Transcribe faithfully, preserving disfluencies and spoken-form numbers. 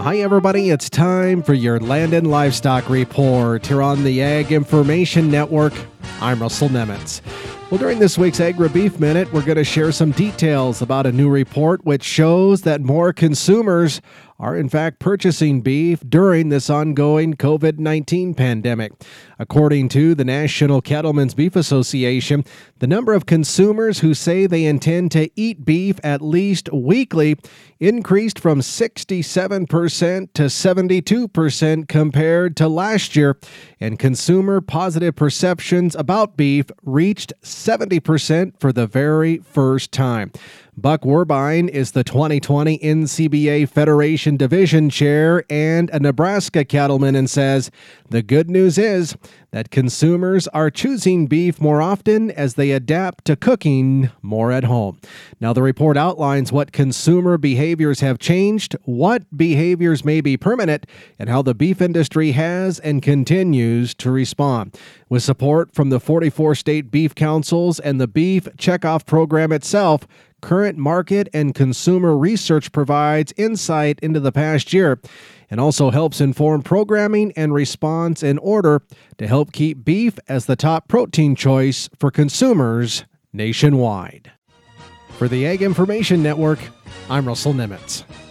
Hi, everybody. It's time for your Land and Livestock Report here on the Ag Information Network. I'm Russell Nemitz. Well, during this week's Agri-Beef Minute, we're going to share some details about a new report which shows that more consumers are in fact purchasing beef during this ongoing covid nineteen pandemic. According to the National Cattlemen's Beef Association, the number of consumers who say they intend to eat beef at least weekly increased from sixty-seven percent to seventy-two percent compared to last year, and consumer positive perceptions about beef reached seventy percent for the very first time. Buck Werbine is the twenty twenty N C B A Federation Division Chair and a Nebraska cattleman and says the good news is that consumers are choosing beef more often as they adapt to cooking more at home. Now, the report outlines what consumer behaviors have changed, what behaviors may be permanent, and how the beef industry has and continues to respond. With support from the forty-four state beef councils and the Beef Checkoff program itself, current market and consumer research provides insight into the past year and also helps inform programming and response in order to help keep beef as the top protein choice for consumers nationwide. For the Ag Information Network, I'm Russell Nemitz.